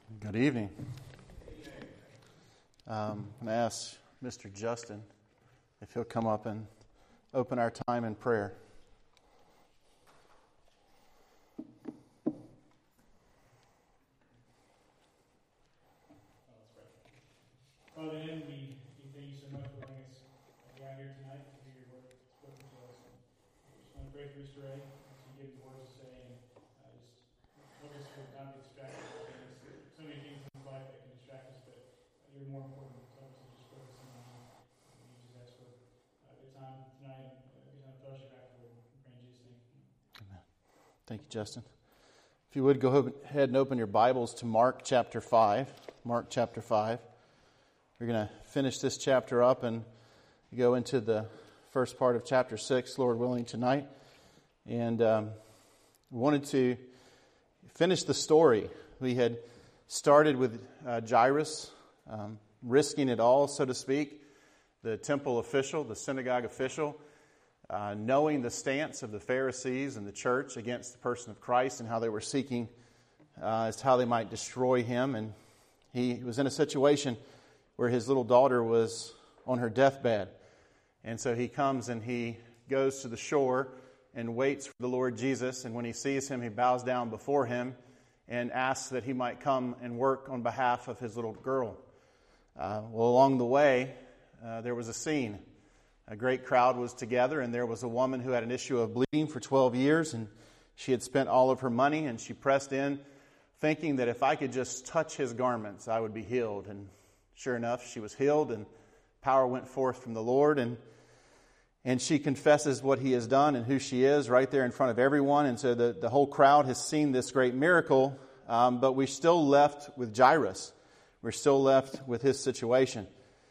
Good evening. I'm going to ask Mr. Justin if he'll come up and open our time in prayer. Father, in we thank you so much for letting us gather here tonight to hear your word spoken to us. We just want to pray for Mr. Ray as he gives words to say, and just help us to not be distracted by things. So many things in this life that can distract us, but you're more important. So help us to just focus on you. We just ask for a good time tonight, a good time of fellowship afterward. We pray in Jesus' name. Amen. Thank you, Justin. If you would, go ahead and open your Bibles to Mark chapter 5. Mark chapter 5. We're going to finish this chapter up and go into the first part of chapter 6, Lord willing, tonight. And wanted to finish the story. We had started with Jairus, risking it all, so to speak, the temple official, the synagogue official, knowing the stance of the Pharisees and the church against the person of Christ and how they were seeking as to how they might destroy him. And he was in a situation where his little daughter was on her deathbed. And so he comes and he goes to the shore and waits for the Lord Jesus. And when he sees him, he bows down before him and asks that he might come and work on behalf of his little girl. Along the way, there was a scene. A great crowd was together, and there was a woman who had an issue of bleeding for 12 years, and she had spent all of her money, and she pressed in, thinking that if I could just touch his garments, I would be healed. And sure enough, she was healed, and power went forth from the Lord, and she confesses what he has done and who she is right there in front of everyone. And so the whole crowd has seen this great miracle, but we're still left with Jairus. We're still left with his situation.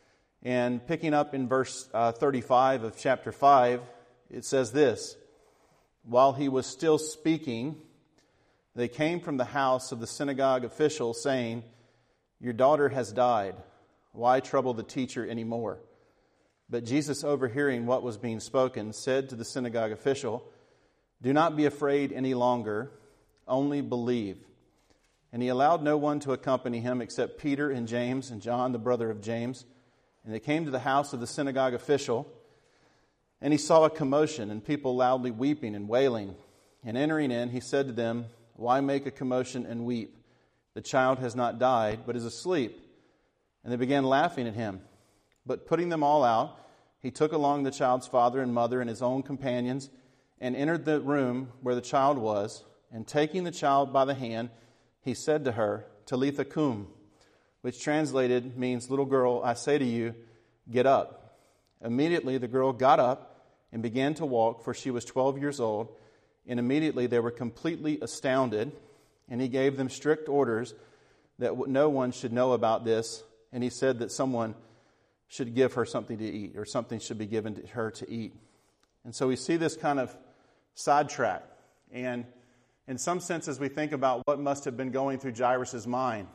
And picking up in verse 35 of chapter 5, it says this: While he was still speaking, they came from the house of the synagogue official, saying, "Your daughter has died. Why trouble the teacher anymore?" But Jesus, overhearing what was being spoken, said to the synagogue official, "Do not be afraid any longer, only believe." And he allowed no one to accompany him except Peter and James and John, the brother of James. And they came to the house of the synagogue official, and he saw a commotion and people loudly weeping and wailing. And entering in, he said to them, "Why make a commotion and weep? The child has not died, but is asleep." And they began laughing at him. But putting them all out, he took along the child's father and mother and his own companions, and entered the room where the child was. And taking the child by the hand, he said to her, "Talitha cum," which translated means, "Little girl, I say to you, get up." Immediately the girl got up and began to walk, for she was 12 years old. And immediately they were completely astounded. And he gave them strict orders that no one should know about this. And he said that someone should give her something to eat, or something should be given to her to eat. And so we see this kind of sidetrack. And in some senses, we think about what must have been going through Jairus' mind.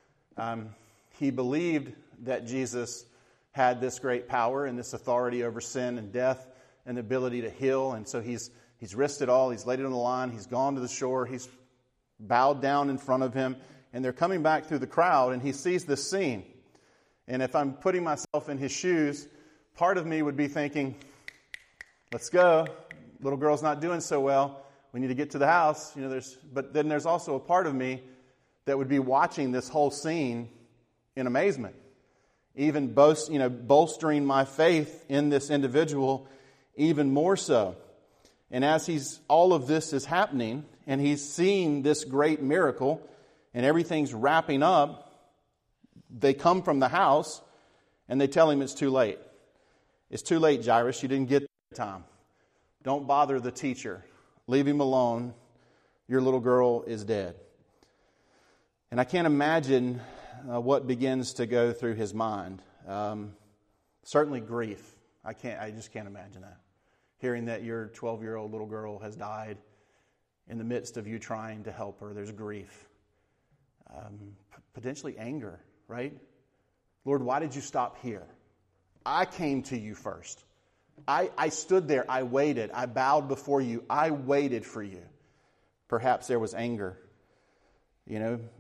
He believed that Jesus had this great power and this authority over sin and death and the ability to heal. And so he's risked it all. He's laid it on the line. He's gone to the shore. He's bowed down in front of him. And they're coming back through the crowd, and he sees this scene. And if I'm putting myself in his shoes, part of me would be thinking, let's go. Little girl's not doing so well. We need to get to the house. But then there's also a part of me that would be watching this whole scene in amazement, even bolstering my faith in this individual even more so. And as all of this is happening, and he's seeing this great miracle, and everything's wrapping up, they come from the house, and they tell him it's too late. It's too late, Jairus. You didn't get the time. Don't bother the teacher. Leave him alone. Your little girl is dead. And I can't imagine what begins to go through his mind. Certainly grief. I just can't imagine that. Hearing that your 12-year-old little girl has died in the midst of you trying to help her, there's grief. Potentially anger, right? Lord, why did you stop here? I came to you first. I stood there. I waited. I bowed before you. I waited for you. Perhaps there was anger.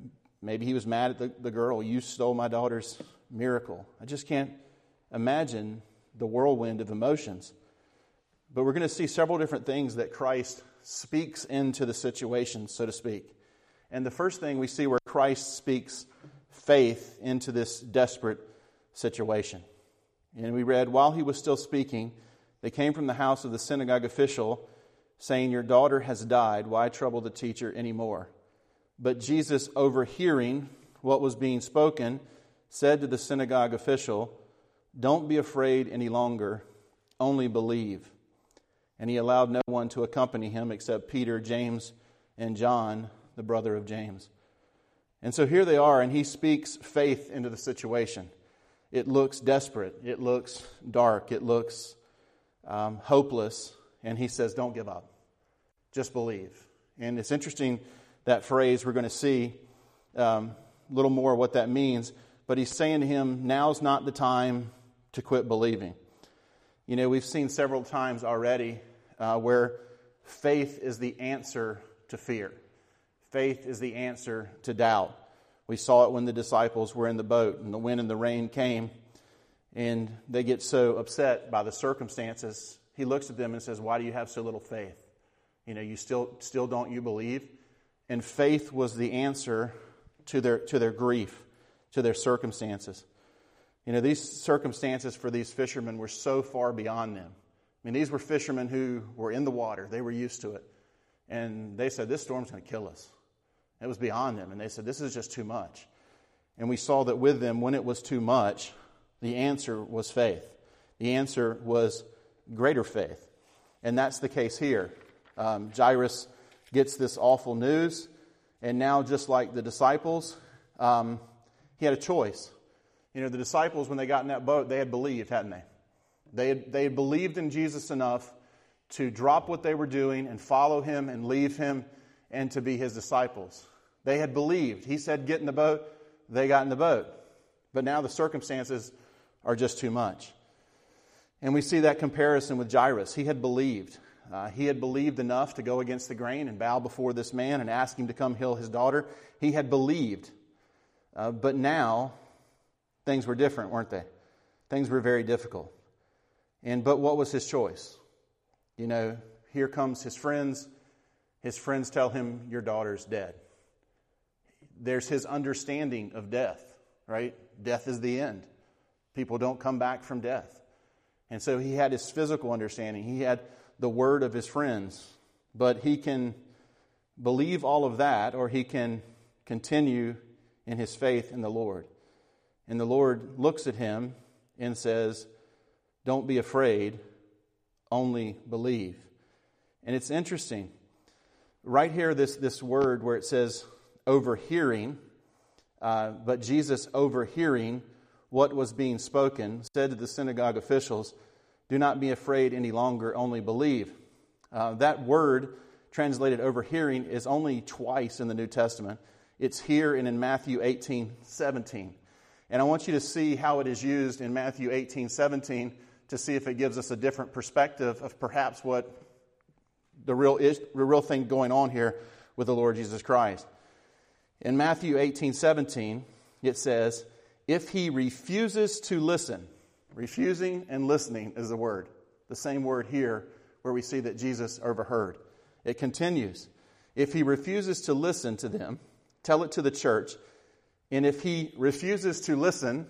Maybe he was mad at the girl. You stole my daughter's miracle. I just can't imagine the whirlwind of emotions. But we're going to see several different things that Christ speaks into the situation, so to speak. And the first thing we see where Christ speaks faith into this desperate situation. And we read, while he was still speaking, they came from the house of the synagogue official, saying, your daughter has died. Why trouble the teacher anymore? But Jesus, overhearing what was being spoken, said to the synagogue official, don't be afraid any longer, only believe. And he allowed no one to accompany him except Peter, James, and John, the brother of James. And so here they are, and he speaks faith into the situation. It looks desperate. It looks dark. It looks hopeless. And he says, don't give up. Just believe. And it's interesting, that phrase, we're going to see a little more what that means. But he's saying to him, now's not the time to quit believing. You know, we've seen several times already where faith is the answer to fear. Faith is the answer to doubt. We saw it when the disciples were in the boat and the wind and the rain came and they get so upset by the circumstances. He looks at them and says, why do you have so little faith? You know, you still don't you believe? And faith was the answer to their grief, to their circumstances. You know, these circumstances for these fishermen were so far beyond them. I mean, these were fishermen who were in the water. They were used to it. And they said, this storm's going to kill us. It was beyond them. And they said, this is just too much. And we saw that with them, when it was too much, the answer was faith. The answer was greater faith. And that's the case here. Jairus gets this awful news. And now, just like the disciples, he had a choice. You know, the disciples, when they got in that boat, they had believed, hadn't they? They had believed in Jesus enough to drop what they were doing and follow him and leave him and to be his disciples. They had believed. He said, get in the boat. They got in the boat. But now the circumstances are just too much. And we see that comparison with Jairus. He had believed. He had believed enough to go against the grain and bow before this man and ask him to come heal his daughter. He had believed. But now, things were different, weren't they? Things were very difficult. But what was his choice? You know, here comes his friends. His friends tell him, your daughter's dead. There's his understanding of death, right? Death is the end. People don't come back from death. And so he had his physical understanding. He had the word of his friends. But he can believe all of that, or he can continue in his faith in the Lord. And the Lord looks at him and says, don't be afraid, only believe. And it's interesting. Right here, this word where it says overhearing, but Jesus overhearing what was being spoken, said to the synagogue officials, do not be afraid any longer, only believe. That word, translated overhearing, is only twice in the New Testament. It's here and in Matthew 18:17. And I want you to see how it is used in Matthew 18:17 to see if it gives us a different perspective of perhaps what the real thing going on here with the Lord Jesus Christ. In Matthew 18:17, it says, if he refuses to listen, refusing and listening is the word. The same word here where we see that Jesus overheard. It continues, if he refuses to listen to them, tell it to the church. And if he refuses to listen,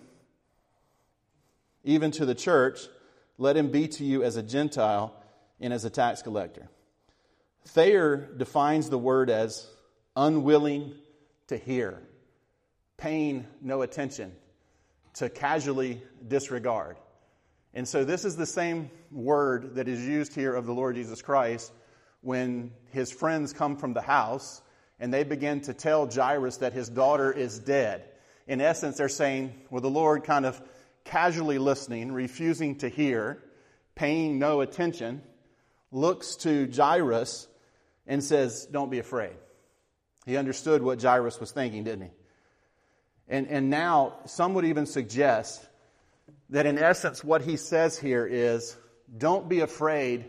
even to the church, let him be to you as a Gentile and as a tax collector. Thayer defines the word as unwilling to hear, paying no attention, to casually disregard. And so this is the same word that is used here of the Lord Jesus Christ when his friends come from the house and they begin to tell Jairus that his daughter is dead. In essence, they're saying, well, the Lord kind of casually listening, refusing to hear, paying no attention, looks to Jairus and says, don't be afraid. He understood what Jairus was thinking, didn't he? And now some would even suggest that in essence what he says here is, don't be afraid,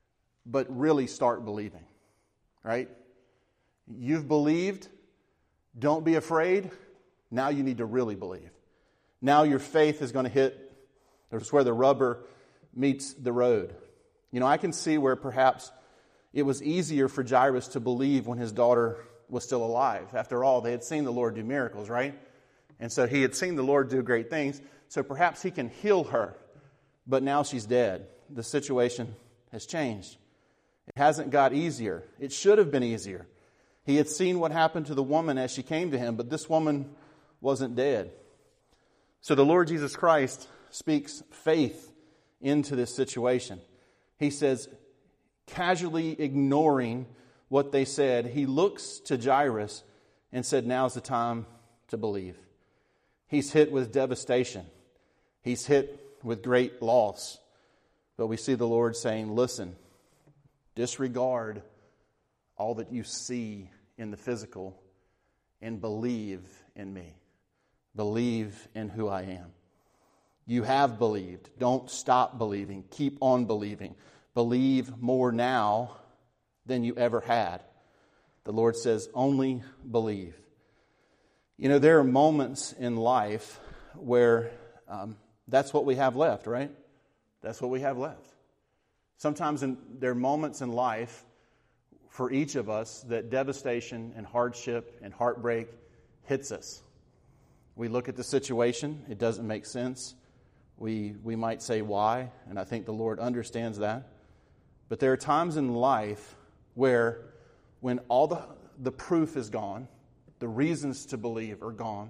but really start believing. Right? You've believed, Don't be afraid. Now you need to really believe. Now your faith is going to hit, there's where the rubber meets the road. You know, I can see where perhaps it was easier for Jairus to believe when his daughter was still alive. After all, they had seen the Lord do miracles, right? And so he had seen the Lord do great things. So perhaps he can heal her. But now she's dead. The situation has changed. It hasn't got easier. It should have been easier. He had seen what happened to the woman as she came to him, but this woman wasn't dead. So the Lord Jesus Christ speaks faith into this situation. He says, casually ignoring what they said, he looks to Jairus and said, now's the time to believe. He's hit with devastation. He's hit with great loss. But we see the Lord saying, listen, disregard all that you see in the physical and believe in me. Believe in who I am. You have believed. Don't stop believing. Keep on believing. Believe more now than you ever had. The Lord says, only believe. You know, there are moments in life where that's what we have left, right? That's what we have left. Sometimes there are moments in life for each of us that devastation and hardship and heartbreak hits us. We look at the situation, it doesn't make sense. We might say why, and I think the Lord understands that. But there are times in life where when all the proof is gone, the reasons to believe are gone,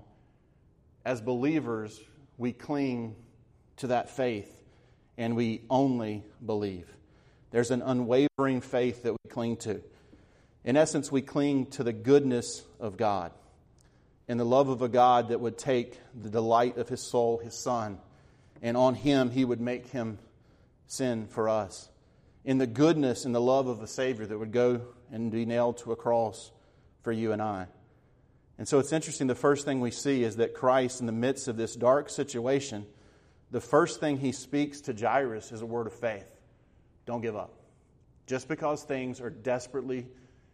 as believers, we cling to that faith and we only believe. There's an unwavering faith that we cling to. In essence, we cling to the goodness of God and the love of a God that would take the delight of His soul, His Son, and on Him He would make Him sin for us. In the goodness and the love of a Savior that would go and be nailed to a cross for you and I. And so it's interesting, the first thing we see is that Christ, in the midst of this dark situation, the first thing He speaks to Jairus is a word of faith. Don't give up. Just because things are desperately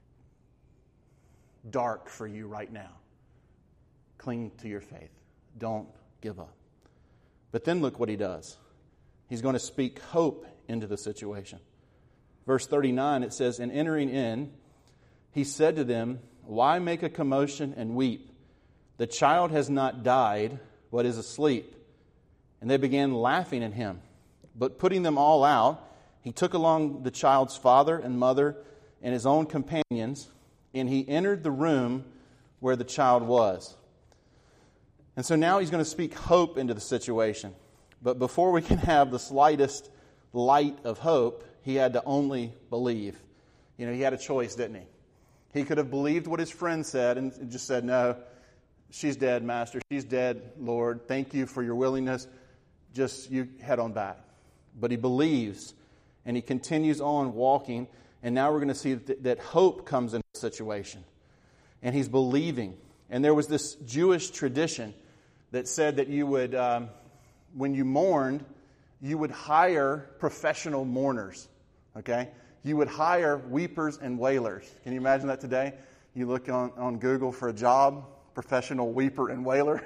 dark for you right now, cling to your faith. Don't give up. But then look what He does. He's going to speak hope into the situation. Verse 39, it says, and entering in, He said to them, why make a commotion and weep? The child has not died, but is asleep. And they began laughing at Him. But putting them all out, He took along the child's father and mother and His own companions, and He entered the room where the child was. And so now He's going to speak hope into the situation. But before we can have the slightest light of hope, He had to only believe. You know, He had a choice, didn't He? He could have believed what His friend said and just said, no, she's dead, Master. She's dead, Lord. Thank you for your willingness. Just you head on back. But he believes, and he continues on walking. And now we're going to see that hope comes into the situation. And he's believing. And there was this Jewish tradition that said that you would, when you mourned, you would hire professional mourners. Okay? You would hire weepers and wailers. Can you imagine that today? You look on Google for a job, professional weeper and wailer.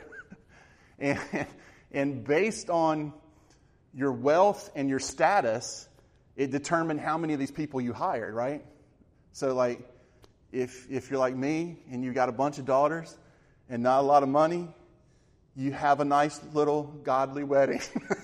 and based on your wealth and your status, it determined how many of these people you hired, right? So like, if you're like me and you got a bunch of daughters and not a lot of money, you have a nice little godly wedding.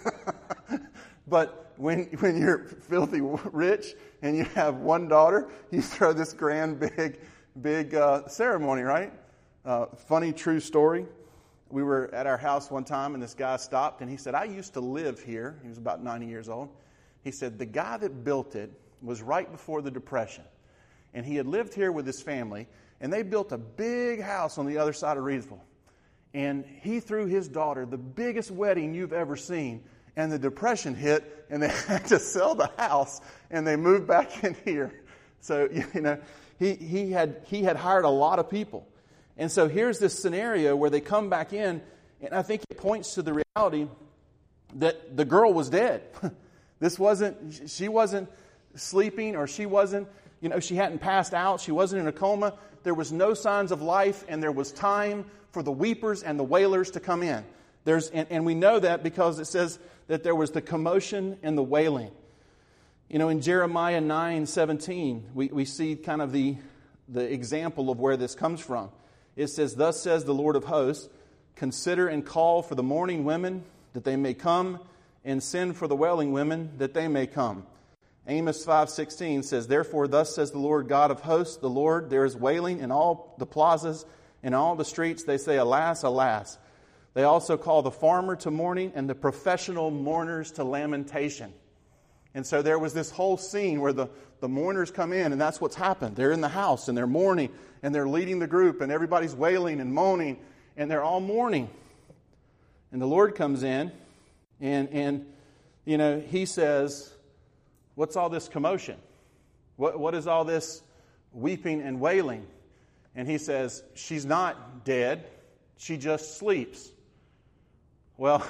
But when you're filthy rich and you have one daughter, you throw this grand big ceremony, right? Funny true story. We were at our house one time and this guy stopped and he said, I used to live here. He was about 90 years old. He said, the guy that built it was right before the Depression. And he had lived here with his family and they built a big house on the other side of Reedsville. And he threw his daughter the biggest wedding you've ever seen. And the Depression hit, and they had to sell the house, and they moved back in here. So, you know, he had hired a lot of people. And so here's this scenario where they come back in, and I think it points to the reality that the girl was dead. She wasn't sleeping, or she wasn't, She hadn't passed out. She wasn't in a coma. There was no signs of life, and there was time for the weepers and the wailers to come in. And we know that because it says that there was the commotion and the wailing. In Jeremiah 9:17, we see kind of the example of where this comes from. It says, "Thus says the Lord of hosts, consider and call for the mourning women, that they may come, and send for the wailing women, that they may come." Amos 5:16 says, "Therefore thus says the Lord God of hosts, the Lord, there is wailing in all the plazas, in all the streets. They say, alas, alas. They also call the farmer to mourning and the professional mourners to lamentation." And so there was this whole scene where the mourners come in, and that's what's happened. They're in the house, and they're mourning, and they're leading the group, and everybody's wailing and moaning, and they're all mourning. And the Lord comes in, and He says, "What's all this commotion? What is all this weeping and wailing?" And He says, "She's not dead. She just sleeps." Well,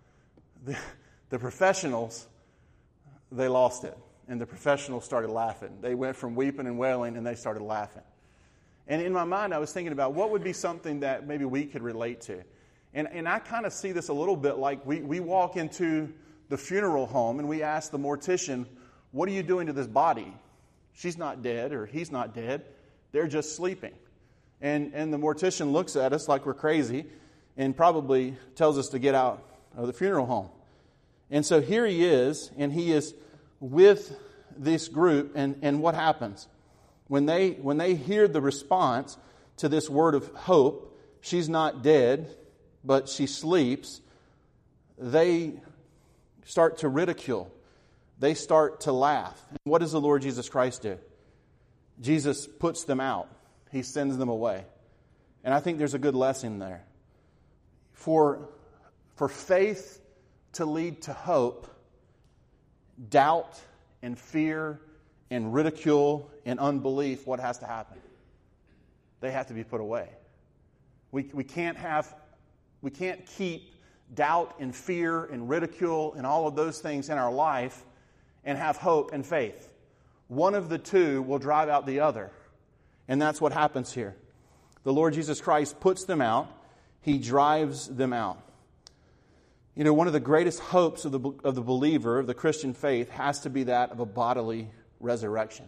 the professionals, they lost it. And the professionals started laughing. They went from weeping and wailing, and they started laughing. And in my mind, I was thinking about what would be something that maybe we could relate to. And I kind of see this a little bit like we walk into the funeral home, and we ask the mortician, "What are you doing to this body?" She's not dead, or he's not dead. They're just sleeping. And the mortician looks at us like we're crazy and probably tells us to get out of the funeral home. And so here he is, and he is with this group, and what happens? When they hear the response to this word of hope, she's not dead, but she sleeps, they start to ridicule. They start to laugh. What does the Lord Jesus Christ do? Jesus puts them out. He sends them away. And I think there's a good lesson there. For faith to lead to hope, doubt and fear and ridicule and unbelief, what has to happen? They have to be put away. We can't keep doubt and fear and ridicule and all of those things in our life and have hope and faith. One of the two will drive out the other. And that's what happens here. The Lord Jesus Christ puts them out. He drives them out. One of the greatest hopes of the believer, of the Christian faith, has to be that of a bodily resurrection.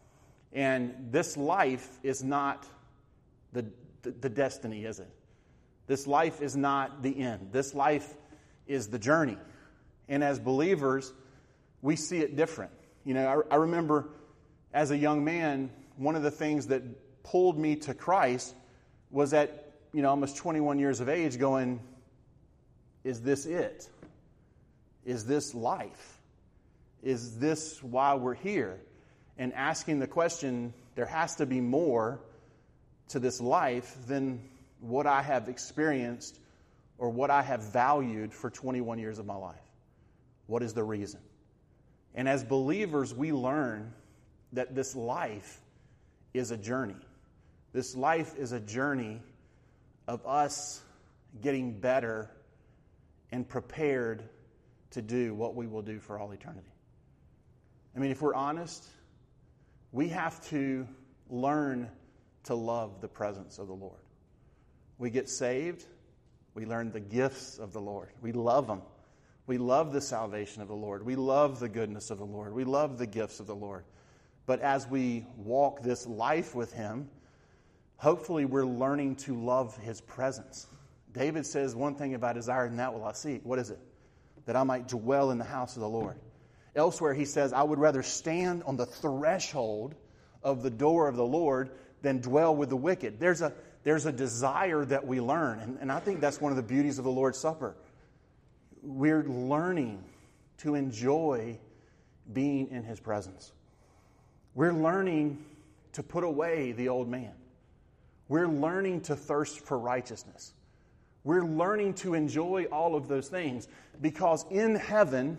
And this life is not the destiny, is it? This life is not the end. This life is the journey. And as believers, we see it different. I remember as a young man, one of the things that pulled me to Christ was at almost 21 years of age going, is this it? Is this life? Is this why we're here? And asking the question, there has to be more to this life than what I have experienced or what I have valued for 21 years of my life. What is the reason? And as believers, we learn that this life is a journey. This life is a journey of us getting better and prepared to do what we will do for all eternity. I mean, if we're honest, we have to learn to love the presence of the Lord. We get saved, we learn the gifts of the Lord. We love them. We love the salvation of the Lord. We love the goodness of the Lord. We love the gifts of the Lord. But as we walk this life with Him, hopefully we're learning to love His presence. David says one thing about desire, and that will I seek. What is it? That I might dwell in the house of the Lord. Elsewhere he says, I would rather stand on the threshold of the door of the Lord than dwell with the wicked. There's a desire that we learn. And I think that's one of the beauties of the Lord's Supper. We're learning to enjoy being in His presence. We're learning to put away the old man. We're learning to thirst for righteousness. We're learning to enjoy all of those things because in heaven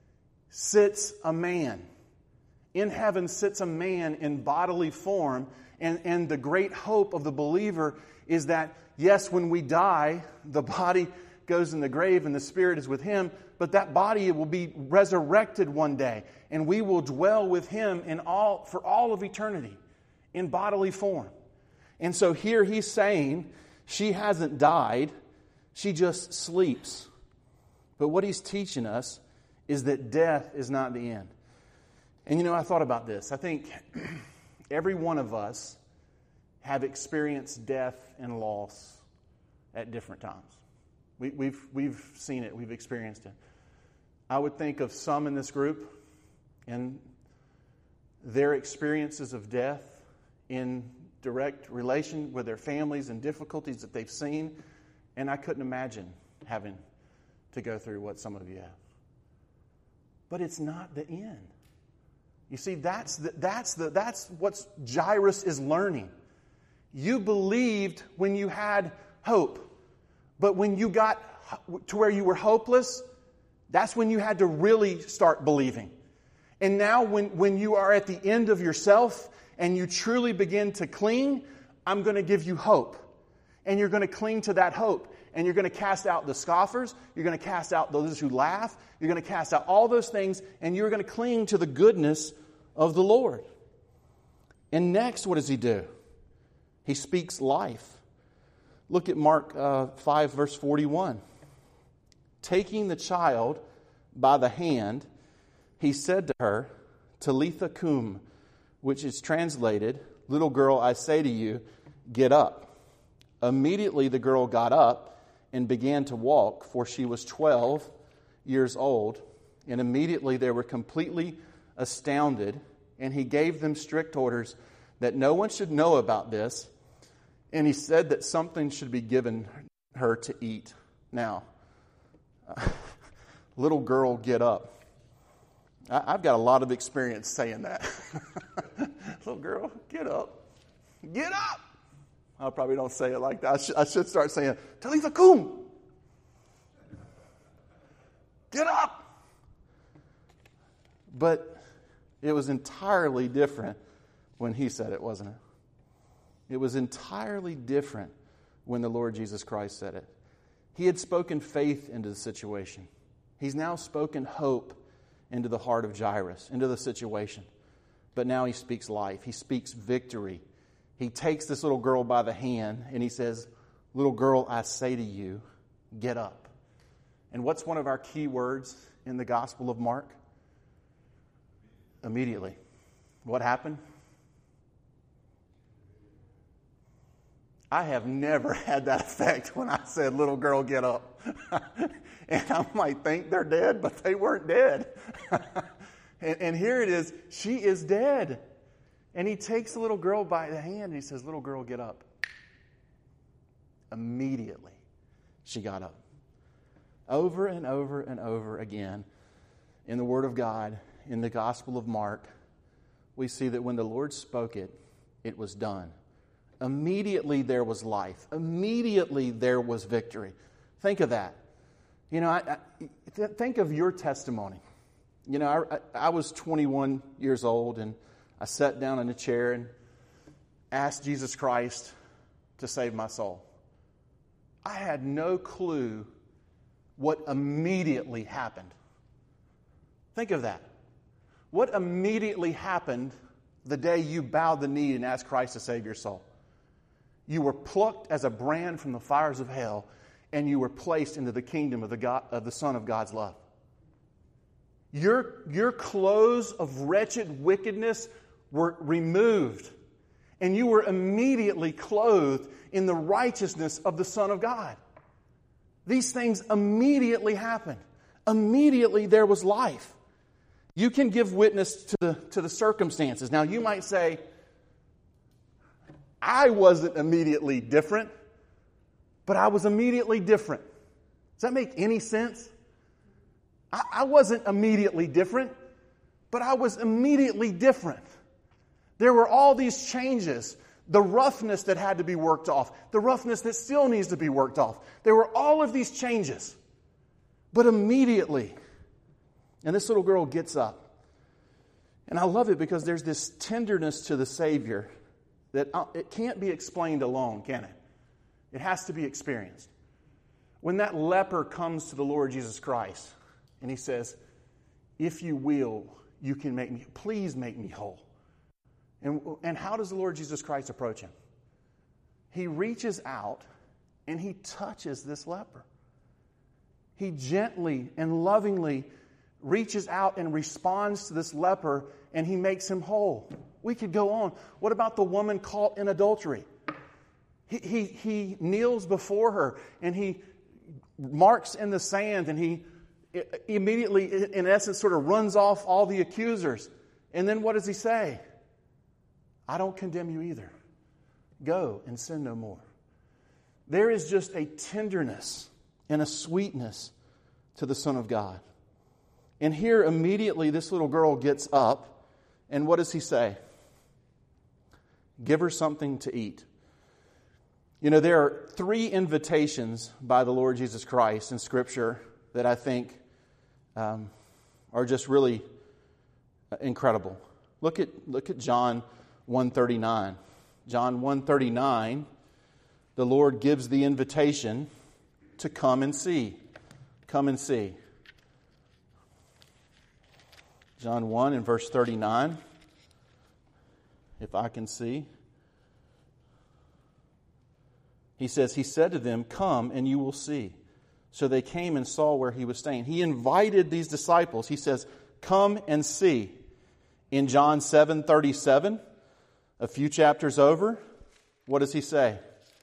sits a man. In heaven sits a man in bodily form. And the great hope of the believer is that, yes, when we die, the body goes in the grave and the spirit is with him, but that body will be resurrected one day, and we will dwell with him for all of eternity in bodily form. And so here he's saying she hasn't died, she just sleeps. But what he's teaching us is that death is not the end. And I thought about this. I think every one of us have experienced death and loss at different times. We've seen it. We've experienced it. I would think of some in this group and their experiences of death in direct relation with their families and difficulties that they've seen, and I couldn't imagine having to go through what some of you have. But it's not the end. You see, that's what Jairus is learning. You believed when you had hope, but when you got to where you were hopeless, that's when you had to really start believing. And now when you are at the end of yourself and you truly begin to cling, I'm going to give you hope. And you're going to cling to that hope. And you're going to cast out the scoffers. You're going to cast out those who laugh. You're going to cast out all those things. And you're going to cling to the goodness of the Lord. And next, what does he do? He speaks life. Look at Mark 5, verse 41. Taking the child by the hand, he said to her, Talitha cum, which is translated, little girl, I say to you, get up. Immediately the girl got up and began to walk, for she was 12 years old. And immediately they were completely astounded, and he gave them strict orders that no one should know about this. And he said that something should be given her to eat. Now, little girl, get up. I've got a lot of experience saying that. Little girl, get up. Get up! I probably don't say it like that. I should start saying, Talitha cum. Get up! But it was entirely different when he said it, wasn't it? It was entirely different when the Lord Jesus Christ said it. He had spoken faith into the situation. He's now spoken hope into the heart of Jairus, into the situation. But now he speaks life. He speaks victory. He takes this little girl by the hand and he says, little girl, I say to you, get up. And what's one of our key words in the Gospel of Mark? Immediately. What happened? I have never had that effect when I said, little girl, get up. And I might think they're dead, but they weren't dead. And here it is, she is dead. And he takes the little girl by the hand and he says, little girl, get up. Immediately, she got up. Over and over and over again, in the Word of God, in the Gospel of Mark, we see that when the Lord spoke it, it was done. Immediately there was life. Immediately there was victory. Think of that. Think of your testimony. I was 21 years old and I sat down in a chair and asked Jesus Christ to save my soul. I had no clue what immediately happened. Think of that. What immediately happened the day you bowed the knee and asked Christ to save your soul? You were plucked as a brand from the fires of hell, and you were placed into the kingdom of the Son of God's love. Your clothes of wretched wickedness were removed, and you were immediately clothed in the righteousness of the Son of God. These things immediately happened. Immediately there was life. You can give witness to the circumstances. Now you might say, I wasn't immediately different, but I was immediately different. Does that make any sense? I wasn't immediately different, but I was immediately different. There were all these changes. The roughness that had to be worked off. The roughness that still needs to be worked off. There were all of these changes. But immediately, and this little girl gets up. And I love it because there's this tenderness to the Savior that it can't be explained alone, can it? It has to be experienced. When that leper comes to the Lord Jesus Christ and he says, if you will, you can make me, please make me whole. And how does the Lord Jesus Christ approach him? He reaches out and he touches this leper. He gently and lovingly reaches out and responds to this leper, and he makes him whole. We could go on. What about the woman caught in adultery? He kneels before her, and he marks in the sand, and he immediately, in essence, sort of runs off all the accusers. And then what does he say? I don't condemn you either. Go and sin no more. There is just a tenderness and a sweetness to the Son of God. And here immediately this little girl gets up, and what does he say? Give her something to eat. You know, there are 3 invitations by the Lord Jesus Christ in Scripture that I think are just really incredible. Look at John 1:39. John 1:39, the Lord gives the invitation to come and see. Come and see. John 1 and verse 39, if I can see. He says, he said to them, come and you will see. So they came and saw where he was staying. He invited these disciples. He says, come and see. In John 7:37, a few chapters over, what does he say?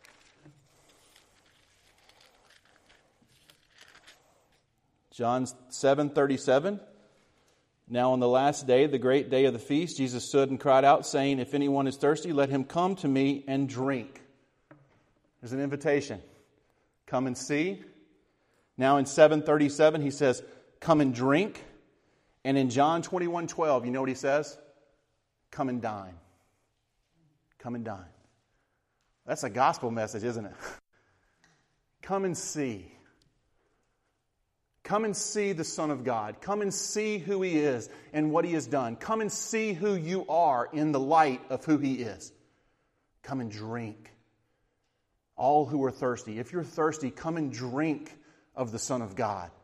John 7:37. Now on the last day, the great day of the feast, Jesus stood and cried out, saying, if anyone is thirsty, let him come to me and drink. There's an invitation. Come and see. Now in 7:37, he says, come and drink. And in John 21:12, you know what he says? Come and dine. Come and dine. That's a gospel message, isn't it? Come and see. Come and see the Son of God. Come and see who He is and what He has done. Come and see who you are in the light of who He is. Come and drink. All who are thirsty. If you're thirsty, come and drink of the Son of God.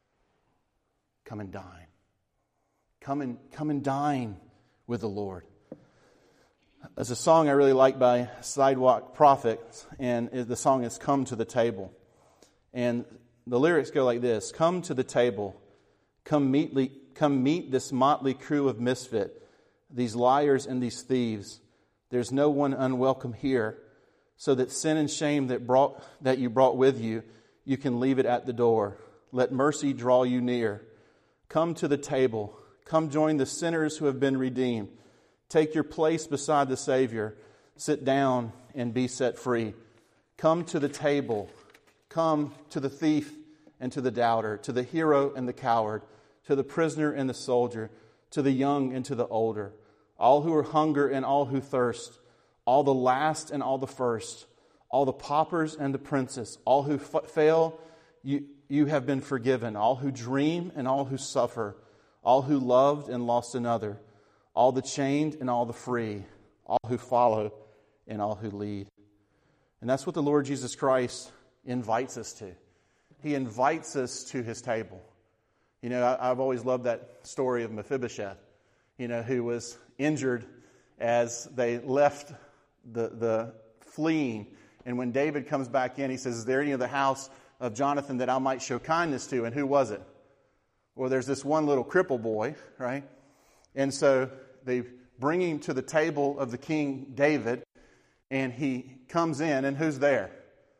Come and dine. Come and dine with the Lord. There's a song I really like by Sidewalk Prophets, and the song is Come to the Table. And the lyrics go like this: come to the table, come meet this motley crew of misfit, these liars and these thieves. There's no one unwelcome here, so that sin and shame that you brought with you, you can leave it at the door. Let mercy draw you near. Come to the table, come join the sinners who have been redeemed. Take your place beside the Savior. Sit down and be set free. Come to the table. Come to the thief and to the doubter, to the hero and the coward, to the prisoner and the soldier, to the young and to the older, all who are hunger and all who thirst, all the last and all the first, all the paupers and the princes, all who fail, you have been forgiven, all who dream and all who suffer, all who loved and lost another, all the chained and all the free, all who follow and all who lead. And that's what the Lord Jesus Christ invites us to. He invites us to His table. You know, I've always loved that story of Mephibosheth, you know, who was injured as they left the fleeing. And when David comes back in, he says, is there any of the house of Jonathan that I might show kindness to? And who was it? Well, there's this one little cripple boy, right? And so they bring him to the table of the King David, and he comes in, and who's there?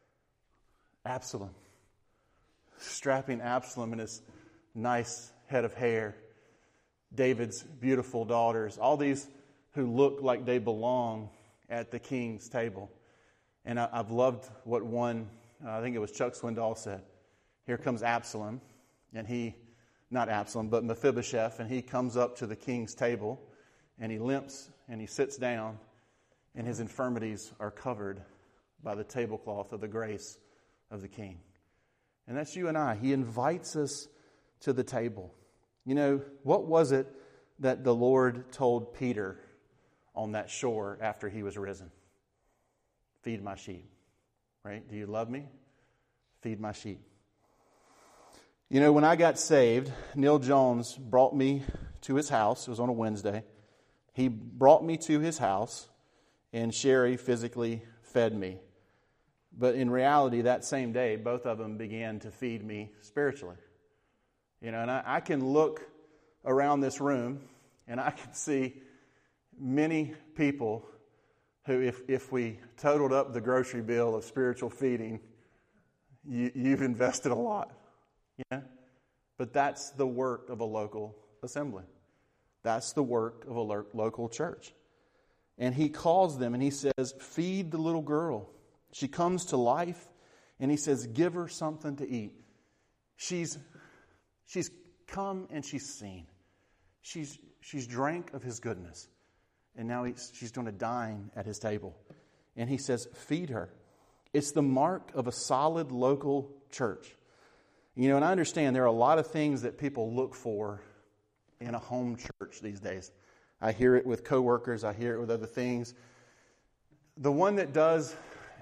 Absalom. Strapping Absalom and his nice head of hair. David's beautiful daughters. All these who look like they belong at the king's table. And I've loved what one, I think it was Chuck Swindoll said. Here comes Absalom, and not Absalom, but Mephibosheth, and he comes up to the king's table, and he limps, and he sits down, and his infirmities are covered by the tablecloth of the grace of the king. And that's you and I. He invites us to the table. You know, what was it that the Lord told Peter on that shore after he was risen? Feed my sheep. Right? Do you love me? Feed my sheep. You know, when I got saved, Neil Jones brought me to his house. It was on a Wednesday. He brought me to his house, and Sherry physically fed me. But in reality, that same day, both of them began to feed me spiritually. You know, and I can look around this room, and I can see many people who, if we totaled up the grocery bill of spiritual feeding, you've invested a lot. Yeah? But that's the work of a local assembly. That's the work of a local church. And he calls them and he says, feed the little girl. She comes to life, and he says, give her something to eat. She's come and she's seen. She's drank of his goodness. And now she's going to dine at his table. And he says, feed her. It's the mark of a solid local church. You know, and I understand there are a lot of things that people look for in a home church these days. I hear it with coworkers. I hear it with other things. The one that does,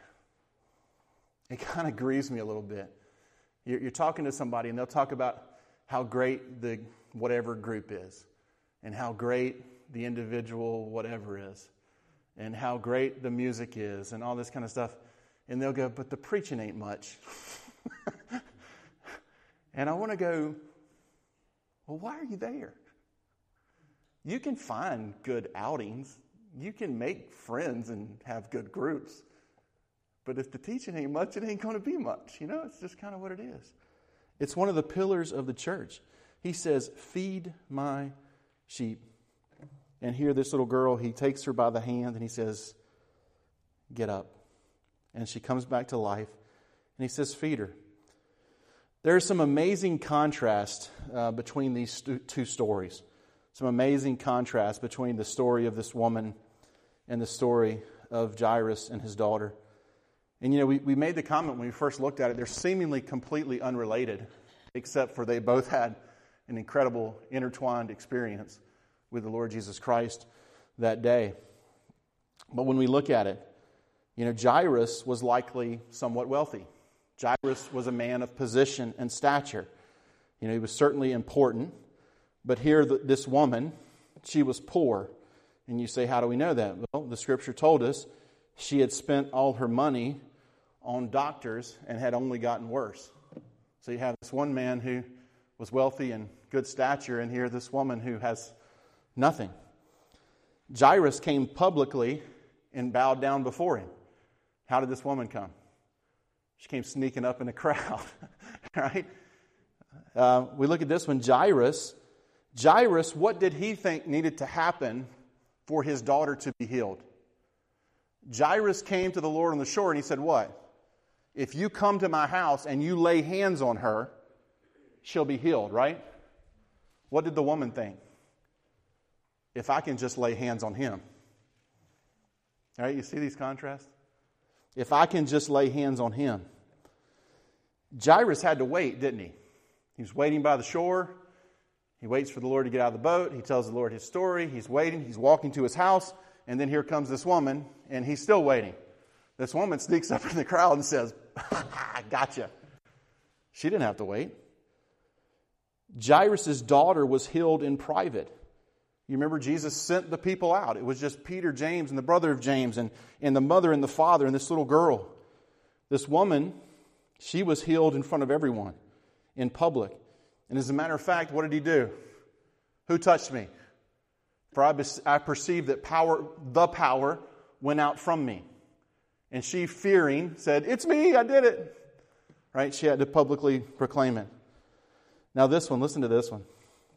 it kind of grieves me a little bit. You're talking to somebody, and they'll talk about how great the whatever group is, and how great the individual whatever is, and how great the music is, and all this kind of stuff. And they'll go, but the preaching ain't much. And I want to go, well, why are you there? You can find good outings. You can make friends and have good groups. But if the teaching ain't much, it ain't going to be much. You know, it's just kind of what it is. It's one of the pillars of the church. He says, feed my sheep. And here this little girl, he takes her by the hand and he says, get up. And she comes back to life. And he says, feed her. There's some amazing contrast between these two stories. Some amazing contrast between the story of this woman and the story of Jairus and his daughter. And you know, we made the comment when we first looked at it, they're seemingly completely unrelated, except for they both had an incredible intertwined experience with the Lord Jesus Christ that day. But when we look at it, you know, Jairus was likely somewhat wealthy. Jairus was a man of position and stature. You know, he was certainly important. But here, this woman, she was poor. And you say, how do we know that? Well, the Scripture told us she had spent all her money on doctors and had only gotten worse. So you have this one man who was wealthy and good stature, and here this woman who has nothing. Jairus came publicly and bowed down before him. How did this woman come? She came sneaking up in the crowd, right? We look at this one, Jairus. Jairus, what did he think needed to happen for his daughter to be healed? Jairus came to the Lord on the shore and he said, what? If you come to my house and you lay hands on her, she'll be healed, right? What did the woman think? If I can just lay hands on him. All right, you see these contrasts? If I can just lay hands on him. Jairus had to wait, didn't he? He was waiting by the shore. He waits for the Lord to get out of the boat. He tells the Lord his story. He's waiting. He's walking to his house. And then here comes this woman, and he's still waiting. This woman sneaks up in the crowd and says, I gotcha. She didn't have to wait. Jairus' daughter was healed in private. You remember Jesus sent the people out. It was just Peter, James, and the brother of James, and the mother and the father, and this little girl. This woman, she was healed in front of everyone, in public. And as a matter of fact, what did he do? Who touched me? For I perceived that the power went out from me. And she, fearing, said, it's me, I did it. Right? She had to publicly proclaim it. Now this one, listen to this one.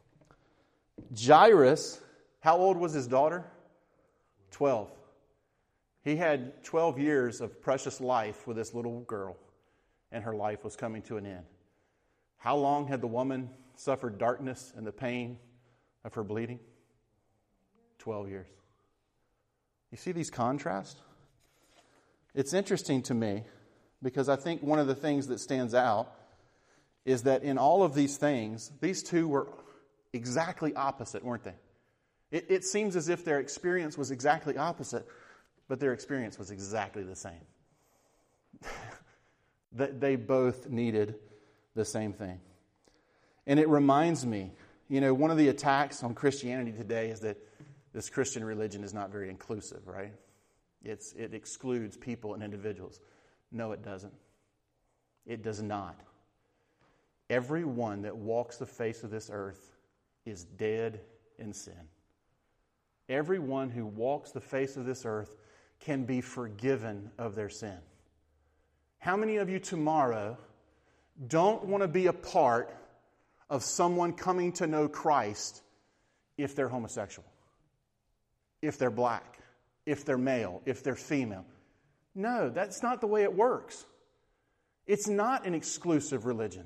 Jairus, how old was his daughter? 12. He had 12 years of precious life with this little girl, and her life was coming to an end. How long had the woman suffered darkness and the pain of her bleeding? 12 years. You see these contrasts? It's interesting to me because I think one of the things that stands out is that in all of these things, these two were exactly opposite, weren't they? It seems as if their experience was exactly opposite, but their experience was exactly the same. They both needed the same thing. And it reminds me, one of the attacks on Christianity today is that this Christian religion is not very inclusive, right? It excludes people and individuals. No, it doesn't. It does not. Everyone that walks the face of this earth is dead in sin. Everyone who walks the face of this earth can be forgiven of their sin. How many of you tomorrow don't want to be a part of someone coming to know Christ if they're homosexual, if they're black, if they're male, if they're female? No, that's not the way it works. It's not an exclusive religion.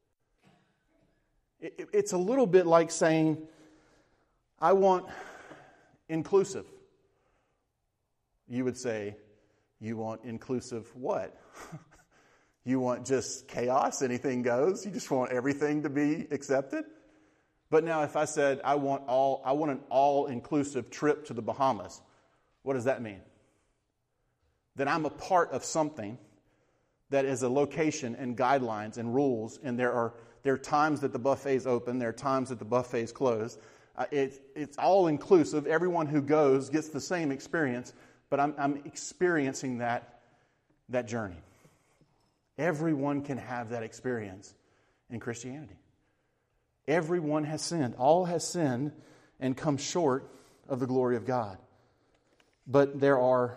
It's a little bit like saying, I want inclusive. You would say, you want inclusive what? You want just chaos, anything goes? You just want everything to be accepted? But now if I said, I want an all-inclusive trip to the Bahamas, what does that mean? That I'm a part of something that is a location and guidelines and rules, and there are times that the buffet's open, there are times that the buffet's closed. It's all inclusive. Everyone who goes gets the same experience, but I'm experiencing that journey. Everyone can have that experience in Christianity. Everyone has sinned. All has sinned and come short of the glory of God. But there are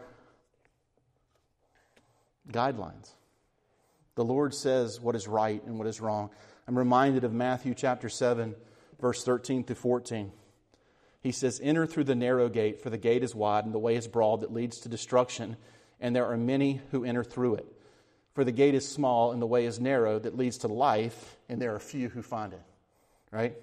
guidelines. The Lord says what is right and what is wrong. I'm reminded of Matthew chapter 7, verse 13 through 14. He says, "Enter through the narrow gate, for the gate is wide and the way is broad that leads to destruction, and there are many who enter through it. For the gate is small and the way is narrow that leads to life, and there are few who find it." Right?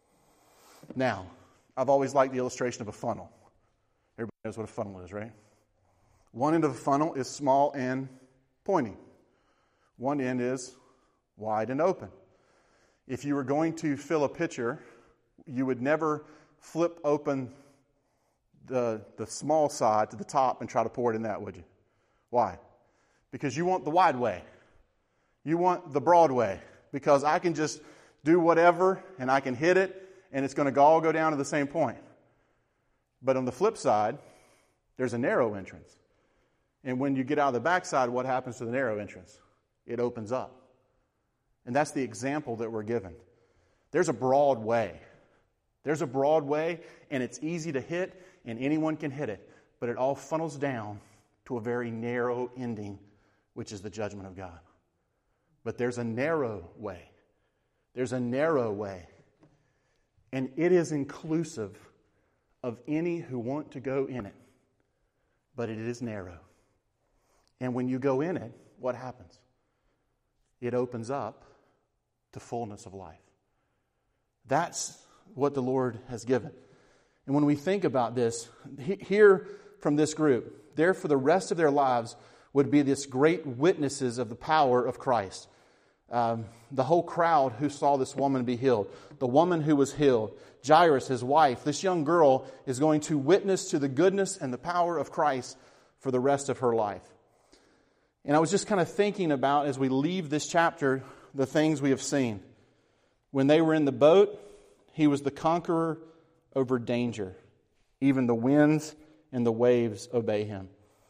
Now, I've always liked the illustration of a funnel. Everybody knows what a funnel is, right? One end of the funnel is small and pointy. One end is wide and open. If you were going to fill a pitcher, you would never flip open the small side to the top and try to pour it in that, would you? Why? Because you want the wide way. You want the broad way. Because I can just do whatever and I can hit it and it's going to all go down to the same point. But on the flip side, there's a narrow entrance. And when you get out of the backside, what happens to the narrow entrance? It opens up. And that's the example that we're given. There's a broad way. There's a broad way, and it's easy to hit, and anyone can hit it. But it all funnels down to a very narrow ending, which is the judgment of God. But there's a narrow way. There's a narrow way. And it is inclusive of any who want to go in it. But it is narrow. And when you go in it, what happens? It opens up to fullness of life. That's what the Lord has given. And when we think about this, hear from this group, there for the rest of their lives would be this great witnesses of the power of Christ. The whole crowd who saw this woman be healed, the woman who was healed, Jairus, his wife, this young girl is going to witness to the goodness and the power of Christ for the rest of her life. And I was just kind of thinking about, as we leave this chapter, the things we have seen. When they were in the boat, he was the conqueror over danger. Even the winds and the waves obey him.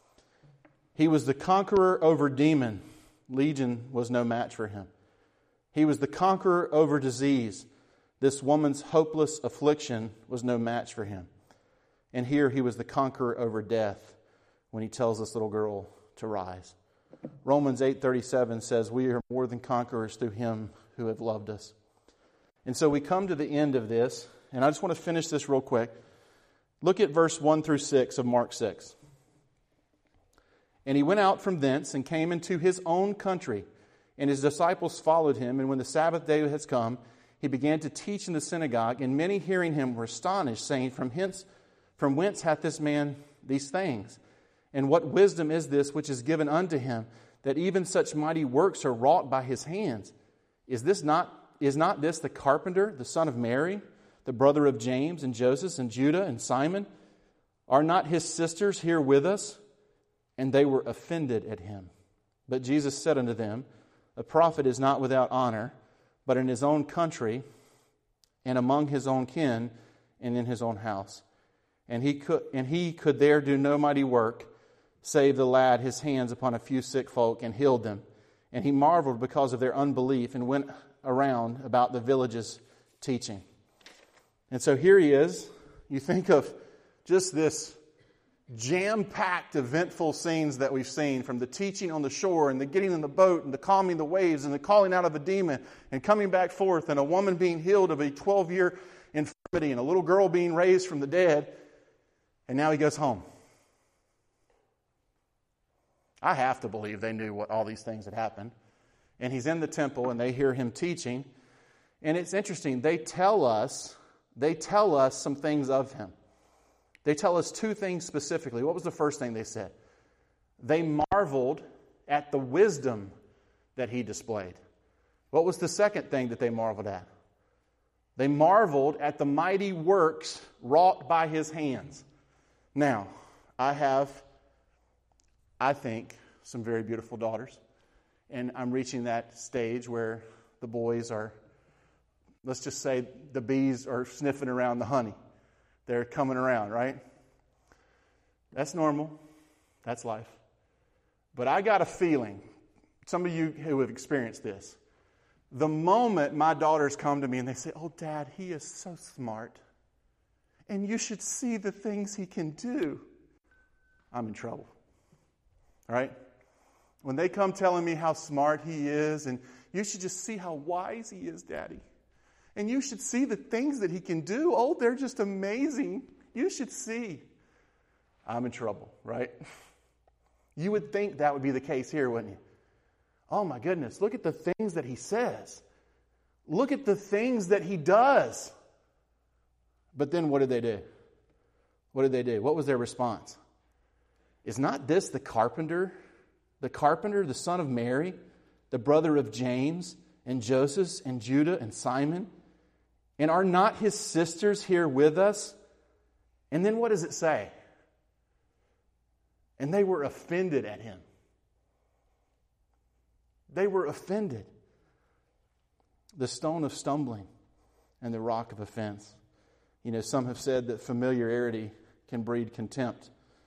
He was the conqueror over demon. Legion was no match for him. He was the conqueror over disease. This woman's hopeless affliction was no match for him. And here he was the conqueror over death when he tells this little girl to rise. Romans 8:37 says, "We are more than conquerors through him who have loved us." And so we come to the end of this, and I just want to finish this real quick. Look at verse 1 through 6 of Mark 6. "And he went out from thence and came into his own country, and his disciples followed him. And when the Sabbath day has come, he began to teach in the synagogue, and many hearing him were astonished, saying, From whence hath this man these things? And what wisdom is this which is given unto him, that even such mighty works are wrought by his hands? Is not this the carpenter, the son of Mary, the brother of James and Joseph and Judah and Simon? Are not his sisters here with us?" And they were offended at him. But Jesus said unto them, A prophet is not without honor, but in his own country and among his own kin and in his own house. And he could there do no mighty work, save the lad his hands upon a few sick folk and healed them. And he marveled because of their unbelief and went around about the villages teaching. And so here he is. You think of just this jam-packed, eventful scenes that we've seen, from the teaching on the shore and the getting in the boat and the calming the waves and the calling out of a demon and coming back forth and a woman being healed of a 12-year infirmity and a little girl being raised from the dead. And now he goes home. I have to believe they knew what all these things had happened. And he's in the temple and they hear him teaching. And it's interesting. They tell us some things of him. They tell us two things specifically. What was the first thing they said? They marveled at the wisdom that he displayed. What was the second thing that they marveled at? They marveled at the mighty works wrought by his hands. Now, I think, some very beautiful daughters. And I'm reaching that stage where the boys are, let's just say the bees are sniffing around the honey. They're coming around, right? That's normal. That's life. But I got a feeling, some of you who have experienced this, the moment my daughters come to me and they say, "Oh, Dad, he is so smart. And you should see the things he can do," I'm in trouble. All right? When they come telling me how smart he is, and you should just see how wise he is, Daddy. And you should see the things that he can do. Oh, they're just amazing. You should see. I'm in trouble, right? You would think that would be the case here, wouldn't you? Oh my goodness, look at the things that he says. Look at the things that he does. But then what did they do? What did they do? What was their response? Is not this the carpenter? The carpenter, the son of Mary, the brother of James and Joseph and Judah and Simon? And are not his sisters here with us? And then what does it say? And they were offended at him. They were offended. The stone of stumbling and the rock of offense. You know, some have said that familiarity can breed contempt.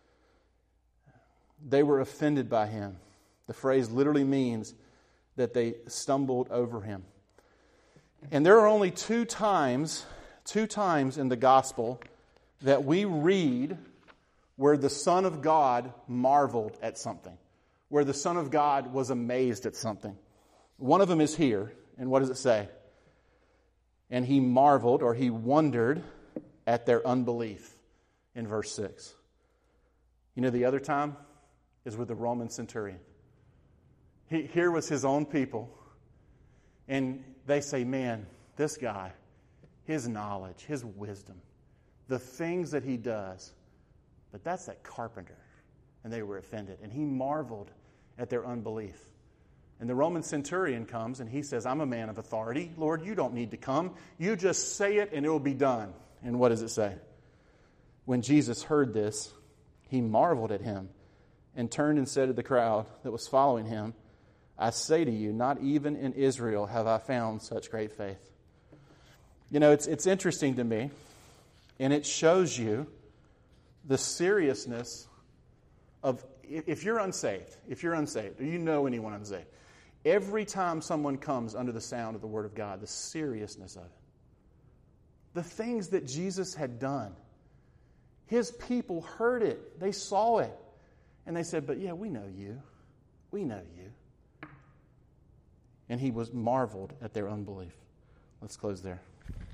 They were offended by him. The phrase literally means that they stumbled over him. And there are only two times in the gospel that we read where the Son of God marveled at something, where the Son of God was amazed at something. One of them is here, and what does it say? And he marveled, or he wondered at their unbelief in verse 6. You know, the other time is with the Roman centurion. Here was his own people, and they say, man, this guy, his knowledge, his wisdom, the things that he does, but that's that carpenter. And they were offended. And he marveled at their unbelief. And the Roman centurion comes and he says, I'm a man of authority. Lord, you don't need to come. You just say it and it will be done. And what does it say? When Jesus heard this, he marveled at him and turned and said to the crowd that was following him, I say to you, not even in Israel have I found such great faith. You know, it's interesting to me, and it shows you the seriousness of, if you're unsaved, or you know anyone unsaved, every time someone comes under the sound of the Word of God, the seriousness of it, the things that Jesus had done, his people heard it, they saw it, and they said, but yeah, we know you. And he was marveled at their unbelief. Let's close there.